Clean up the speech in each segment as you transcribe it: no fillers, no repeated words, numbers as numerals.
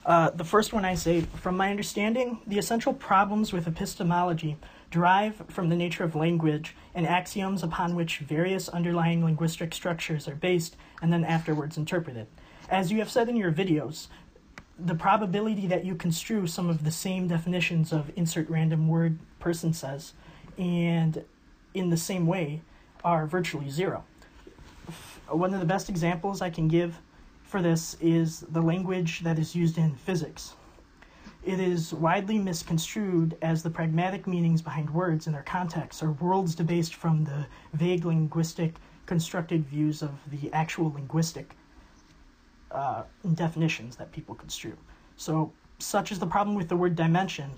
The first one I say, from my understanding, the essential problems with epistemology derive from the nature of language and axioms upon which various underlying linguistic structures are based and then afterwards interpreted. As you have said in your videos, the probability that you construe some of the same definitions of insert random word person says and in the same way are virtually zero. One of the best examples I can give for this is the language that is used in physics. It is widely misconstrued as the pragmatic meanings behind words and their contexts are worlds debased from the vague linguistic constructed views of the actual linguistic definitions that people construe. So, such is the problem with the word dimension,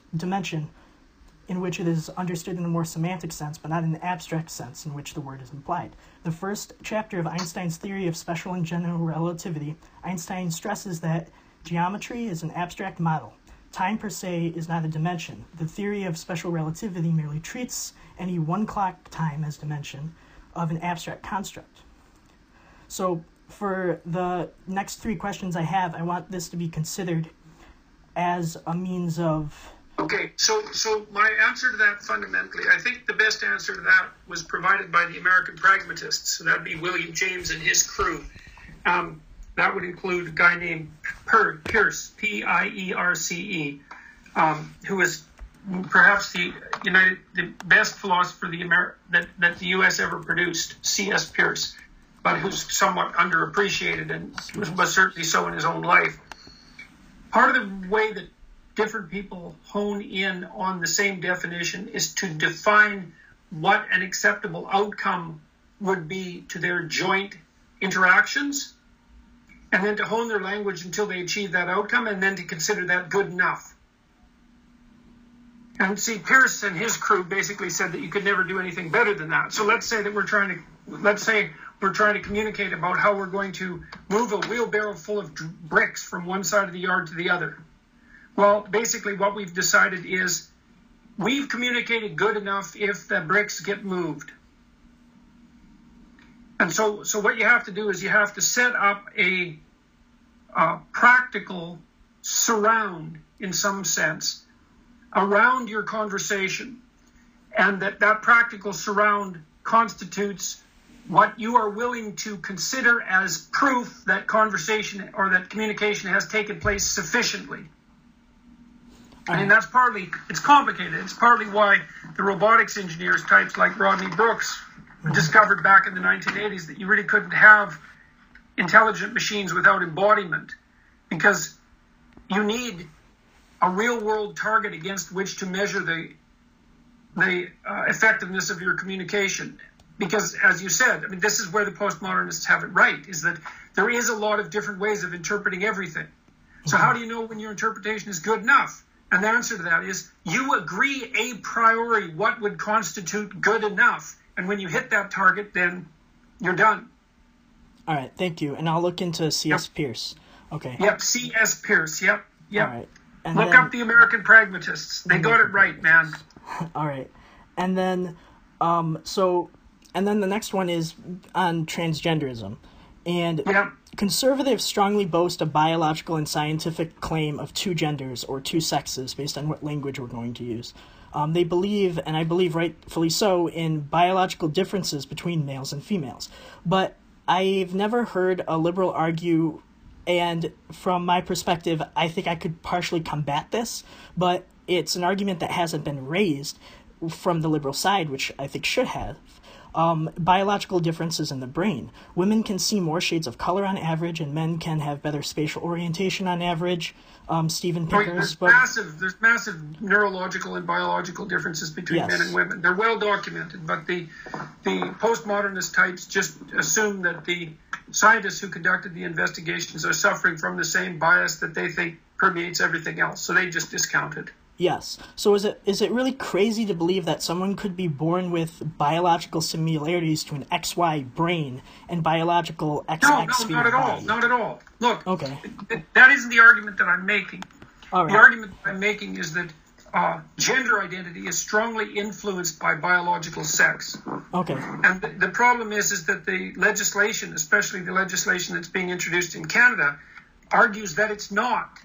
in which it is understood in a more semantic sense, but not in an abstract sense in which the word is implied. The first chapter of Einstein's theory of special and general relativity, Einstein stresses that geometry is an abstract model. Time per se is not a dimension. The theory of special relativity merely treats any one clock time as dimension of an abstract construct. So, for the next three questions I have, I want this to be considered as a means of... Okay, so my answer to that fundamentally, I think the best answer to that was provided by the American pragmatists. So that'd be William James and his crew. That would include a guy named Peirce, P-I-E-R-C-E, who was perhaps the best philosopher that the U.S. ever produced, C.S. Peirce, but who's somewhat underappreciated and was certainly so in his own life. Part of the way that different people hone in on the same definition is to define what an acceptable outcome would be to their joint interactions, and then to hone their language until they achieve that outcome, and then to consider that good enough. And see, Peirce and his crew basically said that you could never do anything better than that. So let's say we're trying to communicate about how we're going to move a wheelbarrow full of bricks from one side of the yard to the other. Well, basically what we've decided is we've communicated good enough if the bricks get moved. And so what you have to do is you have to set up a practical surround, in some sense, around your conversation. And that practical surround constitutes what you are willing to consider as proof that conversation or that communication has taken place sufficiently. I mean, it's complicated. It's partly why the robotics engineers, types like Rodney Brooks, discovered back in the 1980s that you really couldn't have intelligent machines without embodiment, because you need a real-world target against which to measure the effectiveness of your communication. Because, as you said, I mean, this is where the postmodernists have it right, is that there is a lot of different ways of interpreting everything. So how do you know when your interpretation is good enough? And the answer to that is you agree a priori what would constitute good enough. And when you hit that target, then you're done. All right, thank you. And I'll look into C.S. Peirce. Okay. Yep, C.S. Peirce, yep. All right. And look up the American pragmatists. They got it right, man. All right. And then, and then the next one is on transgenderism. And conservatives strongly boast a biological and scientific claim of two genders or two sexes based on what language we're going to use. They believe, and I believe rightfully so, in biological differences between males and females. But I've never heard a liberal argue, and from my perspective, I think I could partially combat this, but it's an argument that hasn't been raised from the liberal side, which I think should have. Biological differences in the brain. Women can see more shades of color on average, and men can have better spatial orientation on average. Steven Pinker's book. There's massive neurological and biological differences between men and women. They're well documented, but the postmodernist types just assume that the scientists who conducted the investigations are suffering from the same bias that they think permeates everything else, so they just discount it. Yes. So is it really crazy to believe that someone could be born with biological similarities to an XY brain and biological XX phenotype? No, not at all. Not at all. Look, okay. That isn't the argument that I'm making. All right. The argument that I'm making is that gender identity is strongly influenced by biological sex. Okay. And the problem is that the legislation, especially the legislation that's being introduced in Canada, argues that it's not.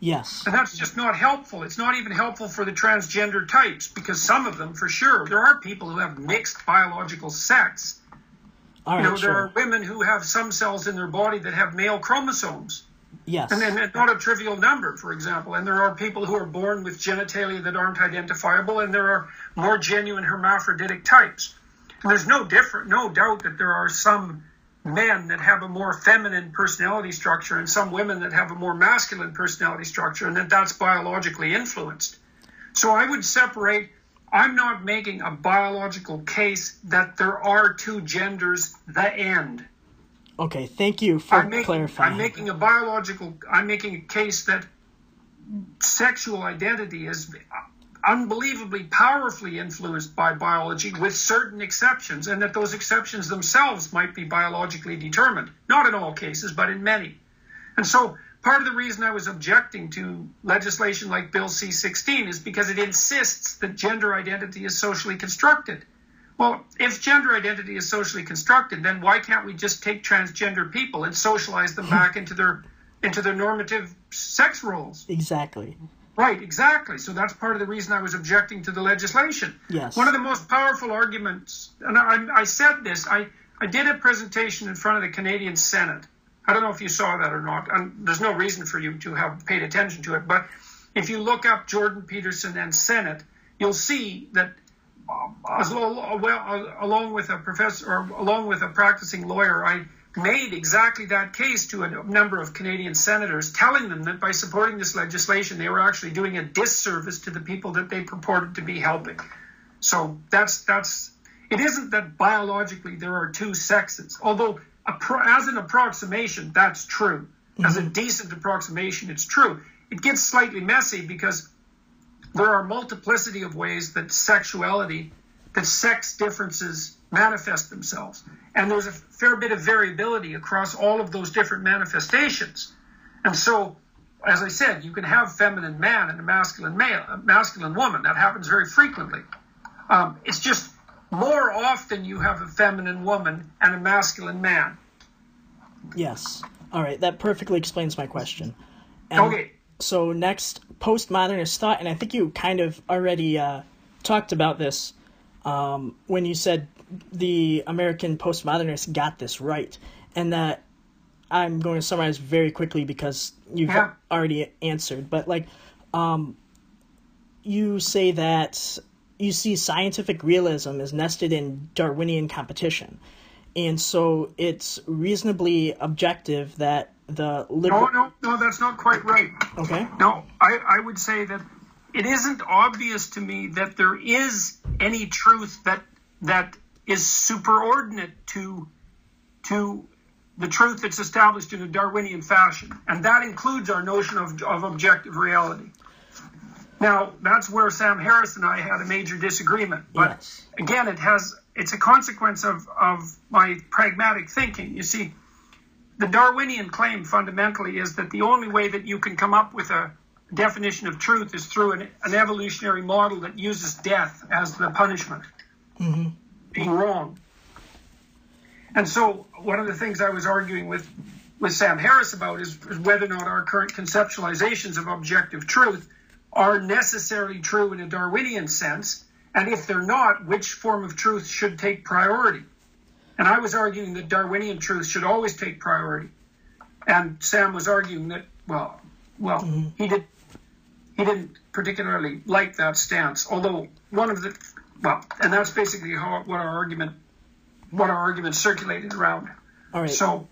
Yes. And that's just not helpful. It's not even helpful for the transgender types, because some of them, for sure, there are people who have mixed biological sex. All right, there are women who have some cells in their body that have male chromosomes. Yes. And then not a trivial number, for example. And there are people who are born with genitalia that aren't identifiable, and there are more genuine hermaphroditic types. And there's no doubt that there are some men that have a more feminine personality structure and some women that have a more masculine personality structure, and that's biologically influenced. So I would separate. I'm not making a biological case that there are two genders, the end. Okay, thank you for clarifying. I'm making a case that sexual identity is unbelievably powerfully influenced by biology, with certain exceptions, and that those exceptions themselves might be biologically determined. Not in all cases, but in many. And so part of the reason I was objecting to legislation like Bill C-16 is because it insists that gender identity is socially constructed. Well, if gender identity is socially constructed, then why can't we just take transgender people and socialize them back into their normative sex roles? Exactly. Right, exactly. So that's part of the reason I was objecting to the legislation. Yes. One of the most powerful arguments, and I said this, I did a presentation in front of the Canadian Senate. I don't know if you saw that or not, and there's no reason for you to have paid attention to it, but if you look up Jordan Peterson and Senate, you'll see that along with a professor, or along with a practicing lawyer, I made exactly that case to a number of Canadian senators, telling them that by supporting this legislation, they were actually doing a disservice to the people that they purported to be helping. So it isn't that biologically there are two sexes, although as an approximation, that's true. Mm-hmm. As a decent approximation, it's true. It gets slightly messy because there are a multiplicity of ways that sex differences manifest themselves. And there's a fair bit of variability across all of those different manifestations. And so, as I said, you can have feminine man and a masculine woman. That happens very frequently. It's just more often you have a feminine woman and a masculine man. Yes. All right. That perfectly explains my question. And okay. So next, postmodernist thought, and I think you kind of already talked about this when you said the American postmodernists got this right, and that I'm going to summarize very quickly because you've already answered, but you say that you see scientific realism as nested in Darwinian competition, and so it's reasonably objective that the No, that's not quite right. Okay. No, I would say that it isn't obvious to me that there is any truth that is superordinate to the truth that's established in a Darwinian fashion. And that includes our notion of objective reality. Now, that's where Sam Harris and I had a major disagreement. But yes. Again, it's a consequence of my pragmatic thinking. You see, the Darwinian claim fundamentally is that the only way that you can come up with a definition of truth is through an evolutionary model that uses death as the punishment. Mm-hmm. Being wrong. And so one of the things I was arguing with Sam Harris about is whether or not our current conceptualizations of objective truth are necessarily true in a Darwinian sense, and if they're not, which form of truth should take priority. And I was arguing that Darwinian truth should always take priority. And Sam was arguing that, mm-hmm. he didn't particularly like that stance, although and that's basically what our argument circulated around. All right. So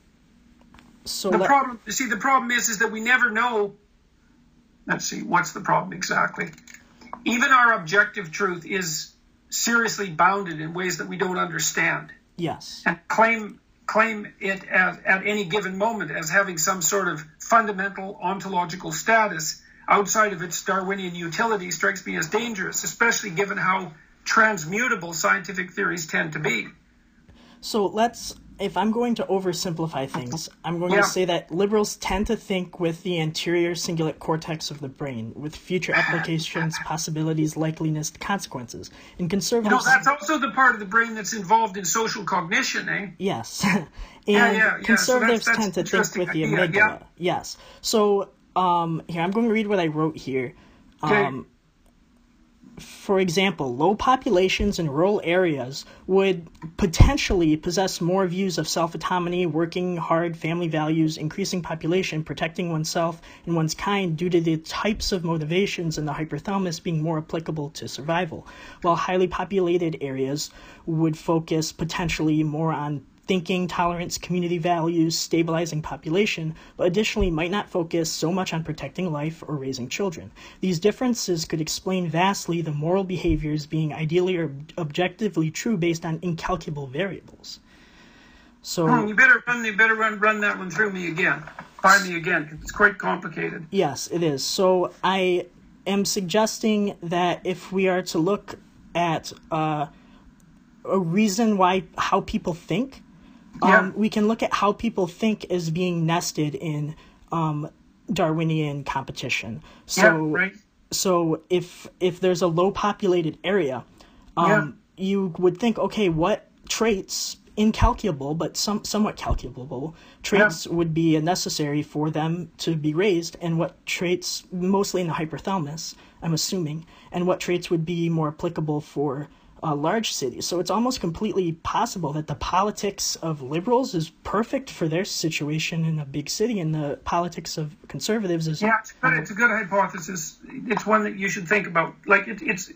the problem is that we never know. Let's see, what's the problem exactly? Even our objective truth is seriously bounded in ways that we don't understand. Yes. And claim it at any given moment as having some sort of fundamental ontological status outside of its Darwinian utility strikes me as dangerous, especially given how transmutable scientific theories tend to be. So if I'm going to oversimplify things, I'm going to say that liberals tend to think with the anterior cingulate cortex of the brain, with future applications, possibilities, likeliness, consequences. And conservatives... that's also the part of the brain that's involved in social cognition, eh? Yes. And conservatives tend to think with the amygdala. Yes. So here, I'm going to read what I wrote here. Okay. For example, low populations in rural areas would potentially possess more views of self-autonomy, working hard, family values, increasing population, protecting oneself and one's kind due to the types of motivations in the hypothalamus being more applicable to survival, while highly populated areas would focus potentially more on thinking, tolerance, community values, stabilizing population, but additionally might not focus so much on protecting life or raising children. These differences could explain vastly the moral behaviors being ideally or objectively true based on incalculable variables. So you better run that one through me again. By me again, 'cause it's quite complicated. Yes, it is. So I am suggesting that if we are to look at a reason why how people think, we can look at how people think as being nested in Darwinian competition. So, so if there's a low populated area, you would think, okay, what traits, incalculable but somewhat calculable traits would be necessary for them to be raised, and what traits, mostly in the hypothalamus, I'm assuming, and what traits would be more applicable for large cities. So it's almost completely possible that the politics of liberals is perfect for their situation in a big city, and the politics of conservatives is... Yeah, it's a good hypothesis. It's one that you should think about. Like, it's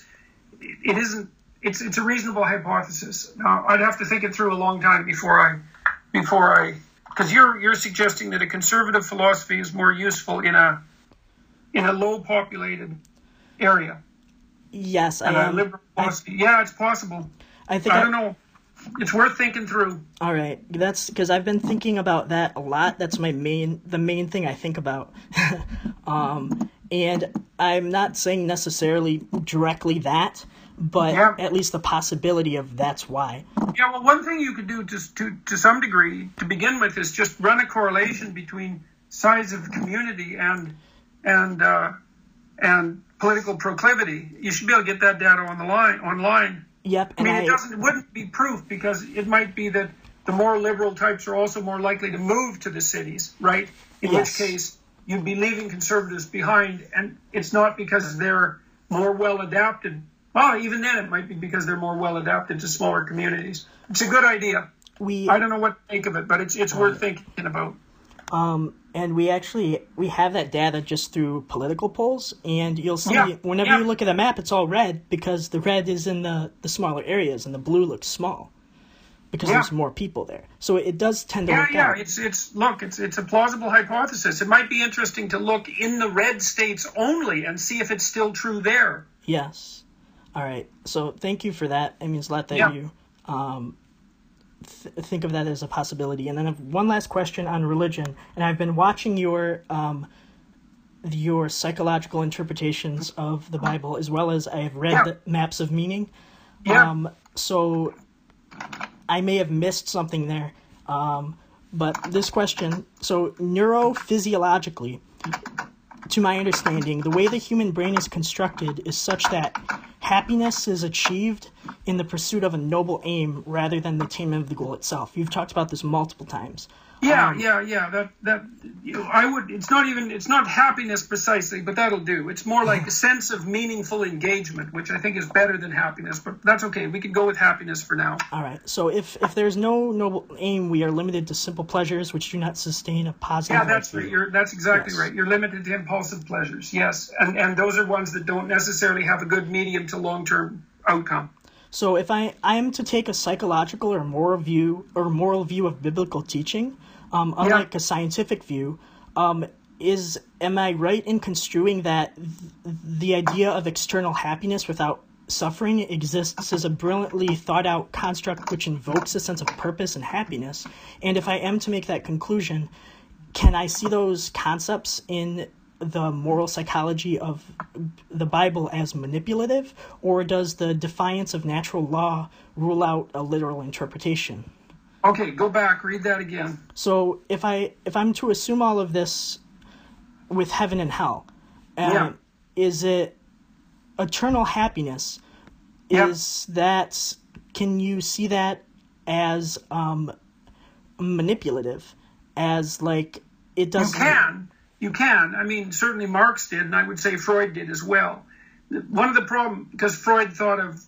a reasonable hypothesis. Now, I'd have to think it through a long time before I, because you're suggesting that a conservative philosophy is more useful in a low populated area. Yes, I am. Liberal philosophy. Yeah, it's possible. I don't know. It's worth thinking through. All right, that's because I've been thinking about that a lot. That's the main thing I think about. And I'm not saying necessarily directly that, but at least the possibility of that's why. Yeah, well, one thing you could do to some degree to begin with is just run a correlation between size of the community and political proclivity. You should be able to get that data online. Yep. I mean, it wouldn't be proof, because it might be that the more liberal types are also more likely to move to the cities, right? In which case, you'd be leaving conservatives behind, and it's not because they're more well adapted. Well, even then, it might be because they're more well adapted to smaller communities. It's a good idea. I don't know what to think of it, but it's worth thinking about. And we have that data just through political polls, and you'll see whenever you look at a map, it's all red, because the red is in the smaller areas, and the blue looks small because there's more people there. So it does tend to work out. It's a plausible hypothesis. It might be interesting to look in the red states only and see if it's still true there. Yes. All right. So thank you for that. It means a lot that you think of that as a possibility. And then I have one last question on religion, and I've been watching your psychological interpretations of the Bible, as well as I have read the maps of meaning. So I may have missed something there, but this question, so neurophysiologically, to my understanding, the way the human brain is constructed is such that happiness is achieved in the pursuit of a noble aim rather than the attainment of the goal itself. You've talked about this multiple times. It's not happiness precisely, but that'll do. It's more like a sense of meaningful engagement, which I think is better than happiness, but that's okay. We can go with happiness for now. All right. So if there's no noble aim, we are limited to simple pleasures which do not sustain a positive. Yeah, that's right. That's exactly right. You're limited to impulsive pleasures. Yes, and those are ones that don't necessarily have a good medium to long-term outcome. So if I am to take a psychological or moral view of biblical teaching, unlike a scientific view, am I right in construing that the idea of external happiness without suffering exists as a brilliantly thought out construct which invokes a sense of purpose and happiness? And if I am to make that conclusion, can I see those concepts in the moral psychology of the Bible as manipulative, or does the defiance of natural law rule out a literal interpretation? Okay, go back, read that again. So if I'm to assume all of this with heaven and hell, is it eternal happiness? Is that, can you see that as manipulative? As like it doesn't. you can. I mean, certainly Marx did, and I would say Freud did as well. One of the problems, because Freud thought of,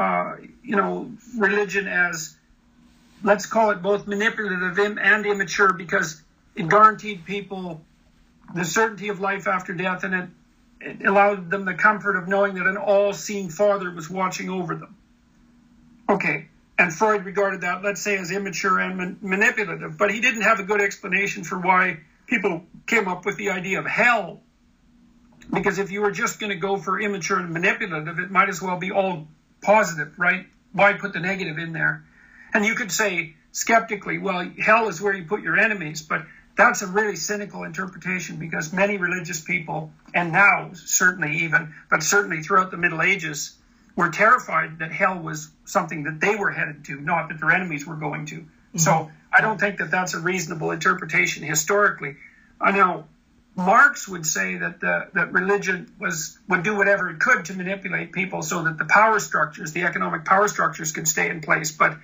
religion as, let's call it both manipulative and immature, because it guaranteed people the certainty of life after death, and it allowed them the comfort of knowing that an all-seeing father was watching over them. Okay, and Freud regarded that, let's say, as immature and manipulative, but he didn't have a good explanation for why people came up with the idea of hell. Because if you were just going to go for immature and manipulative, it might as well be all positive, right? Why put the negative in there? And you could say skeptically, well, hell is where you put your enemies, but that's a really cynical interpretation, because many religious people, and now certainly even, but certainly throughout the Middle Ages, were terrified that hell was something that they were headed to, not that their enemies were going to. Mm-hmm. So I don't think that that's a reasonable interpretation historically. Now, Marx would say that that religion would do whatever it could to manipulate people so that the power structures, the economic power structures, could stay in place. But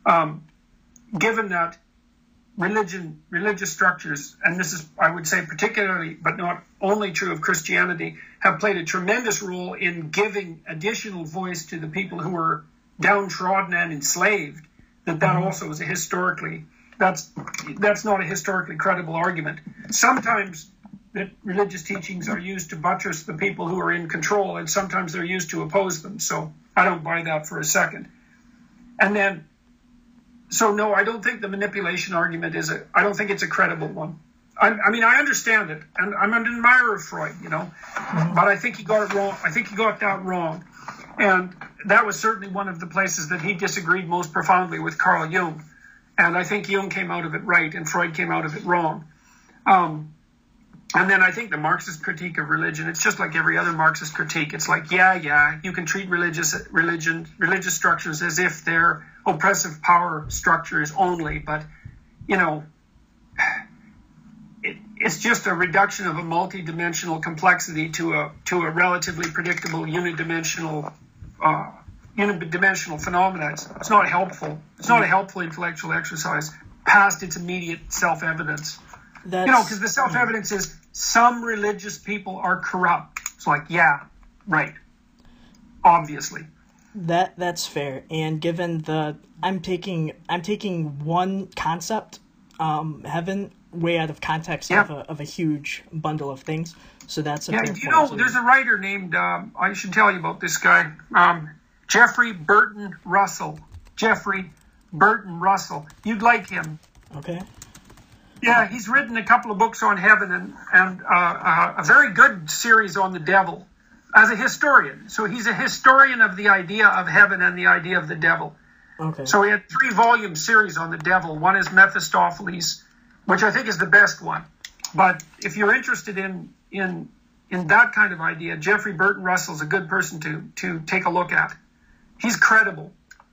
given that religious structures, and this is, I would say, particularly, but not only true of Christianity, have played a tremendous role in giving additional voice to the people who were downtrodden and enslaved, that also is that's not a historically credible argument. Sometimes that religious teachings are used to buttress the people who are in control, and sometimes they're used to oppose them. So I don't buy that for a second. And then, so no, I don't think the manipulation argument I don't think it's a credible one. I mean, I understand it, and I'm an admirer of Freud, but I think he got it wrong. I think he got that wrong. And that was certainly one of the places that he disagreed most profoundly with Carl Jung. And I think Jung came out of it right, and Freud came out of it wrong. And then I think the Marxist critique of religion, it's just like every other Marxist critique. It's like, you can treat religious structures as if they're oppressive power structures only, but, it's just a reduction of a multi-dimensional complexity to a relatively predictable unidimensional phenomena. It's not helpful. It's not a helpful intellectual exercise past its immediate self-evidence. Because the self-evidence is some religious people are corrupt. It's like, right, obviously. That's fair. And given I'm taking one concept, heaven, way out of context of a huge bundle of things. So that's a fair point. There's a writer named I should tell you about this guy, Jeffrey Burton Russell. Jeffrey Burton Russell. You'd like him. Okay. Yeah, he's written a couple of books on heaven and a very good series on the devil as a historian. So he's a historian of the idea of heaven and the idea of the devil. Okay. So he had 3-volume series on the devil. One is Mephistopheles, which I think is the best one. But if you're interested in that kind of idea, Jeffrey Burton Russell is a good person to take a look at. He's credible.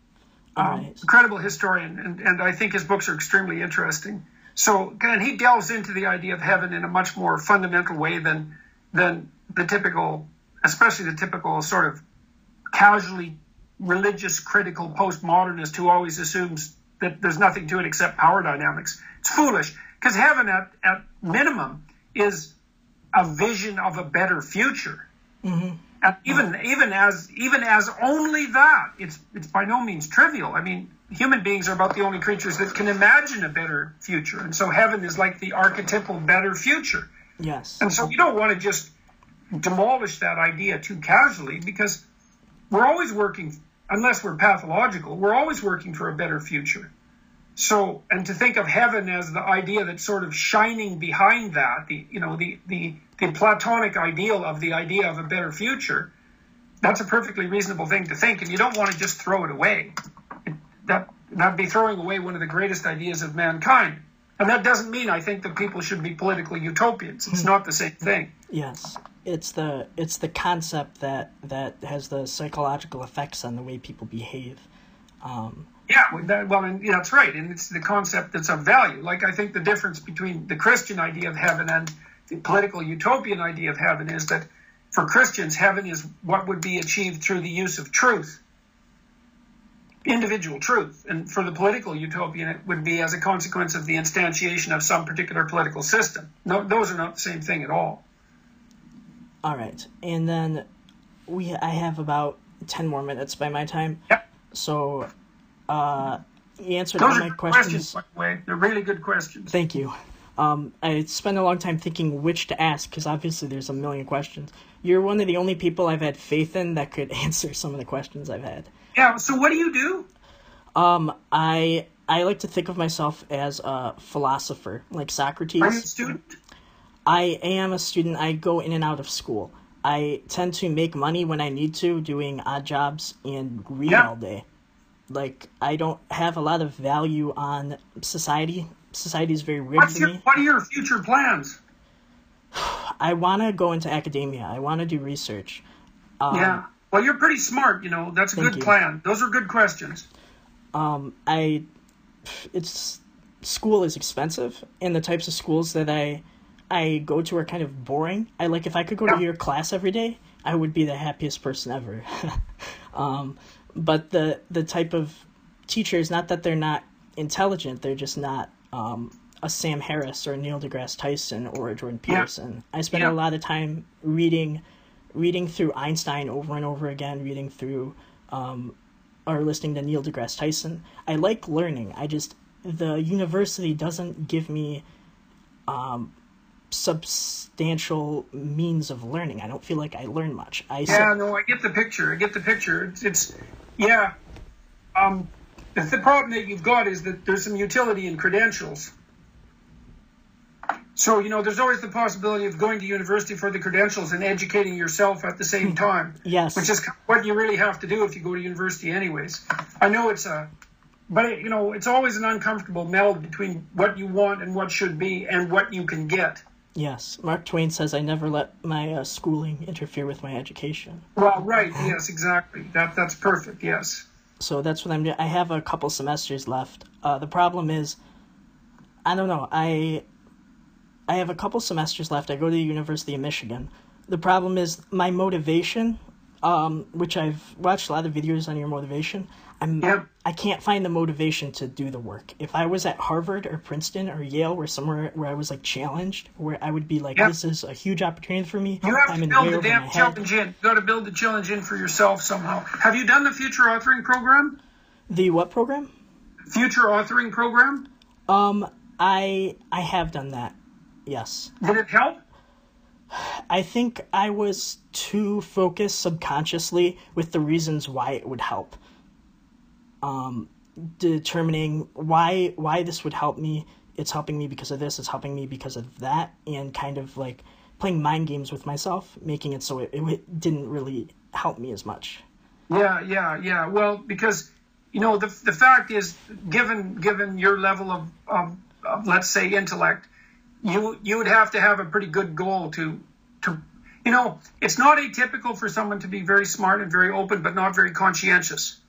Nice. Credible historian, and I think his books are extremely interesting. So, and he delves into the idea of heaven in a much more fundamental way than the typical, especially the typical sort of casually religious critical postmodernist who always assumes that there's nothing to it except power dynamics. It's foolish, because heaven at minimum is a vision of a better future. Mm-hmm. And even as only that, it's by no means trivial. I mean, human beings are about the only creatures that can imagine a better future. And so heaven is like the archetypal better future. Yes. And so you don't want to just demolish that idea too casually, because we're always working, unless we're pathological, we're always working for a better future. So, and to think of heaven as the idea that's sort of shining behind that, the Platonic ideal of the idea of a better future, that's a perfectly reasonable thing to think, and you don't want to just throw it away. That'd be throwing away one of the greatest ideas of mankind. And that doesn't mean I think that people should be political utopians. It's not the same thing. Yes. It's the concept that has the psychological effects on the way people behave. That's right. And it's the concept that's of value. Like, I think the difference between the Christian idea of heaven and the political utopian idea of heaven is that for Christians, heaven is what would be achieved through the use of truth. individual truth. And for the political utopian, it would be as a consequence of the instantiation of some particular political system. No, those are not the same thing at all. All right. And then I have about 10 more minutes by my time. Yep. So you answered all my questions. By the way. They're really good questions. Thank you. I spent a long time thinking which to ask, because obviously there's a million questions. You're one of the only people I've had faith in that could answer some of the questions I've had. Yeah, so what do you do? I like to think of myself as a philosopher, like Socrates. Are you a student? I am a student. I go in and out of school. I tend to make money when I need to, doing odd jobs, and read all day. Like, I don't have a lot of value on society. Society is very weird to me. What are your future plans? I want to go into academia. I want to do research. Yeah. Well, you're pretty smart, you know. That's a good plan. Those are good questions. School is expensive, and the types of schools that I go to are kind of boring. If I could go to your class every day, I would be the happiest person ever. But the type of teachers, not that they're not intelligent, they're just not a Sam Harris or a Neil deGrasse Tyson or a Jordan Peterson. I spend a lot of time reading through Einstein over and over again, reading through or listening to Neil deGrasse Tyson. I like learning. The university doesn't give me substantial means of learning. I don't feel like I learn much. I get the picture. The problem that you've got is that there's some utility in credentials. So, there's always the possibility of going to university for the credentials and educating yourself at the same time. Yes. Which is what you really have to do if you go to university anyways. I know it's always an uncomfortable meld between what you want and what should be and what you can get. Yes. Mark Twain says, I never let my schooling interfere with my education. Well, right. Yes, exactly. That's perfect. Yes. So that's what I'm doing. I have a couple semesters left. The problem is, I don't know. I have a couple semesters left. I go to the University of Michigan. The problem is my motivation, which I've watched a lot of videos on your motivation. I can't find the motivation to do the work. If I was at Harvard or Princeton or Yale or somewhere where I was challenged, where I would be this is a huge opportunity for me. You have to build the damn challenge in. You got to build the challenge in for yourself somehow. Have you done the Future Authoring Program? The what program? Future Authoring Program? I have done that. Yes. Did it help? I think I was too focused subconsciously with the reasons why it would help. Determining why this would help me. It's helping me because of this. It's helping me because of that. And kind of playing mind games with myself, making it so it didn't really help me as much. Yeah. Well, because, the fact is, given your level of let's say, intellect, you would have to have a pretty good goal to it's not atypical for someone to be very smart and very open, but not very conscientious.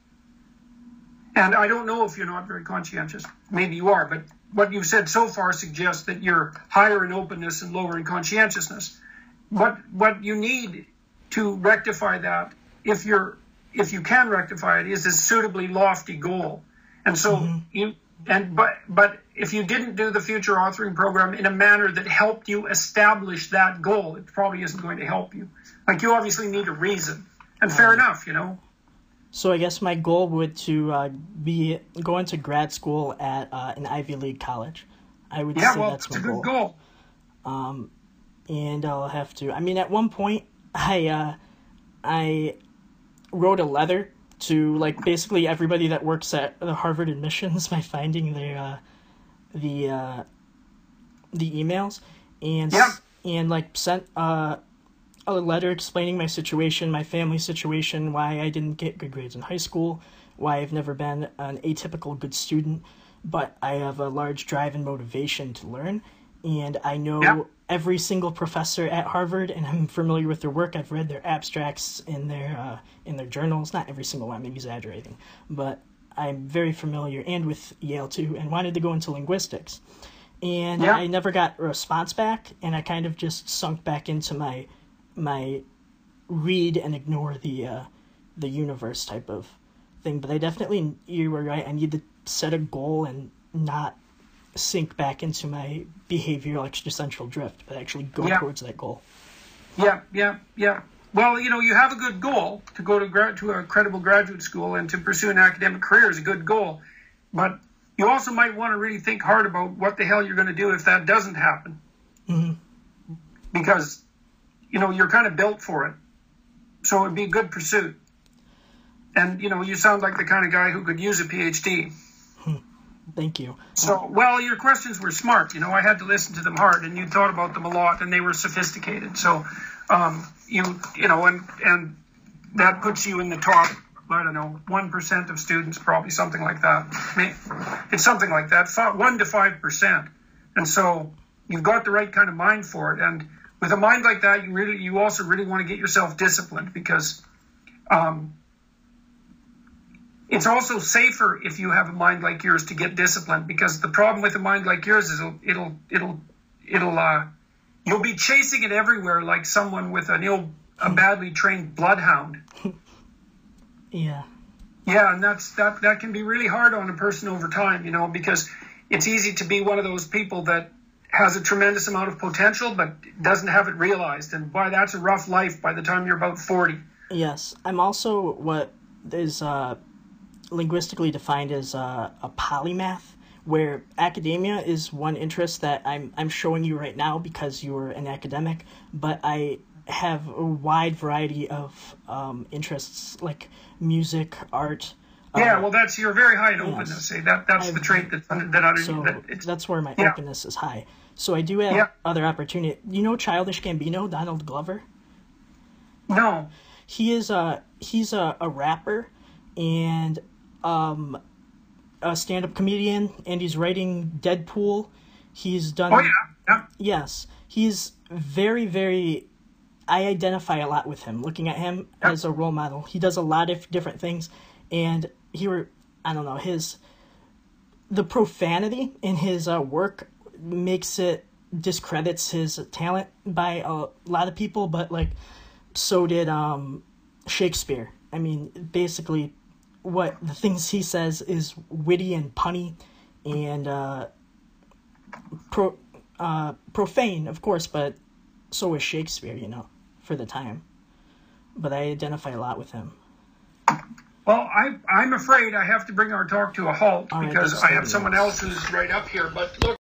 And I don't know if you're not very conscientious. Maybe you are, but what you've said so far suggests that you're higher in openness and lower in conscientiousness. What you need to rectify that, if you can rectify it, is a suitably lofty goal. And so but if you didn't do the Future Authoring Program in a manner that helped you establish that goal, it probably isn't going to help you. You obviously need a reason. And fair enough, So I guess my goal would to be go into grad school at an Ivy League college. I would say that's my goal. It's a good goal. And I'll have to. I mean, at one point, I wrote a letter to basically everybody that works at the Harvard admissions by finding their the emails and sent a letter explaining my situation, my family situation, why I didn't get good grades in high school, why I've never been an atypical good student, but I have a large drive and motivation to learn, and I know every single professor at Harvard, and I'm familiar with their work. I've read their abstracts in their journals. Not every single one, I'm exaggerating, but I'm very familiar, and with Yale too, and wanted to go into linguistics. And I never got a response back, and I kind of just sunk back into my read and ignore the universe type of thing, but you were right. I need to set a goal and not sink back into my behavioral existential drift, but actually go towards that goal. Yeah. Well, you have a good goal to go to a credible graduate school and to pursue an academic career is a good goal. But you also might want to really think hard about what the hell you're going to do if that doesn't happen. Mm-hmm. Because, you're kind of built for it. So it'd be a good pursuit. And, you sound like the kind of guy who could use a PhD. Thank you. So, well, your questions were smart. I had to listen to them hard, and you thought about them a lot, and they were sophisticated. So, and that puts you in the top, 1% of students, probably something like that. It's something like that, 1 to 5%. And so you've got the right kind of mind for it. And with a mind like that, you also really want to get yourself disciplined, because it's also safer if you have a mind like yours to get disciplined, because the problem with a mind like yours is you'll be chasing it everywhere like someone with a badly trained bloodhound. Yeah. Yeah, and that can be really hard on a person over time, because it's easy to be one of those people that has a tremendous amount of potential but doesn't have it realized, and that's a rough life by the time you're about 40. Yes, I'm also what is linguistically defined as a polymath, where academia is one interest that I'm showing you right now because you're an academic, but I have a wide variety of interests like music, art. Well, you're very high in openness. That's the trait that's where my openness is high. So I do have other opportunity. Childish Gambino, Donald Glover? No. He's a rapper and a stand-up comedian, and he's writing Deadpool. He's done... Oh, yeah. Yes. He's very, very... I identify a lot with him, looking at him as a role model. He does a lot of different things, and the profanity in his work discredits his talent by a lot of people, but so did Shakespeare. I mean, basically, what the things he says is witty and punny and profane, of course, but so is Shakespeare, for the time. But I identify a lot with him. Well, I'm afraid I have to bring our talk to a halt because I have someone else who's right up here. But look.